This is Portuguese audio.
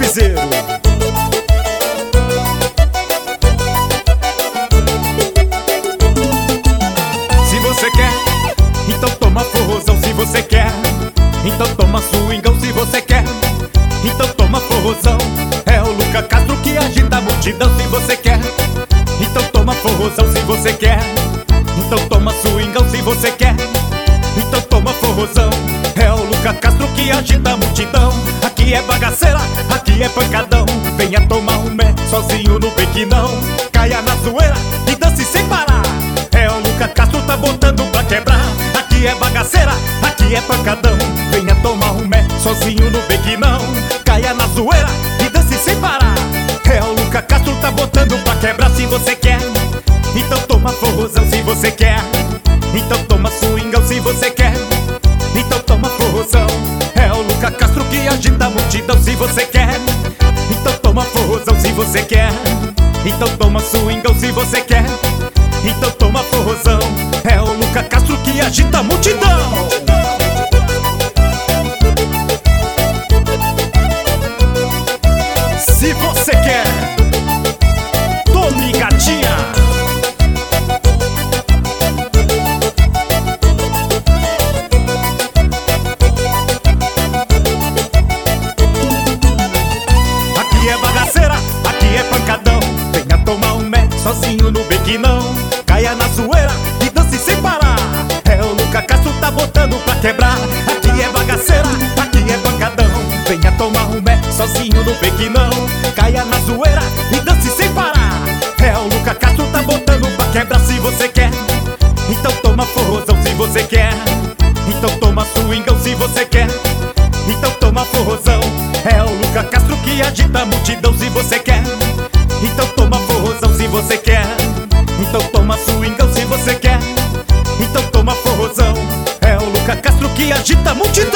piseiro. Se você quer, então toma forrozão. Se você quer, então toma swingão. Se você quer, então toma forrozão. É o Luca Castro que agita a multidão. Se você quer, então toma forrozão. Se você quer, então toma swingão. Se você quer, então toma forrozão. É o Luca Castro que agita a multidão. Aqui é bagaceira, aqui é pancadão. Venha tomar um mé sozinho no beque não. Caia na zoeira e dance sem parar. É o Luca Castro, tá botando pra quebrar. Aqui é bagaceira, aqui é pancadão. Venha tomar um mé sozinho no beque não. Caia na zoeira e dance sem parar. É o Luca Castro, tá botando pra quebrar. Se você quer, então toma forrozão. Se você quer, então toma swingão. Se você quer, então toma forrozão. É o Luca Castro que agita a multidão. Se você quer, então toma forrozão. Se você quer, então toma swingão. Se você quer, então toma forrozão. É o Luca Castro que agita a multidão. Se você quer, tome gatinha. Aqui é bagaceira, aqui é pancadão. Venha tomar um mé sozinho no beque não. Caia na zoeira e dance sem parar. É o Luca Castro, tá botando pra quebrar. Aqui é bagaceira, aqui é pancadão. Venha tomar um mé sozinho no beque não. Caia na zoeira e dance sem parar. É o Luca Castro, tá botando pra quebrar. Se você quer, então toma forrozão. Se você quer, então toma swingão. Se você quer, então toma forrozão. É o Luca Castro que agita a multidão. Se você quer, então toma forrozão. Se você quer, então toma swingão. Se você quer, então toma forrozão. É o Luca Castro que agita a multidão.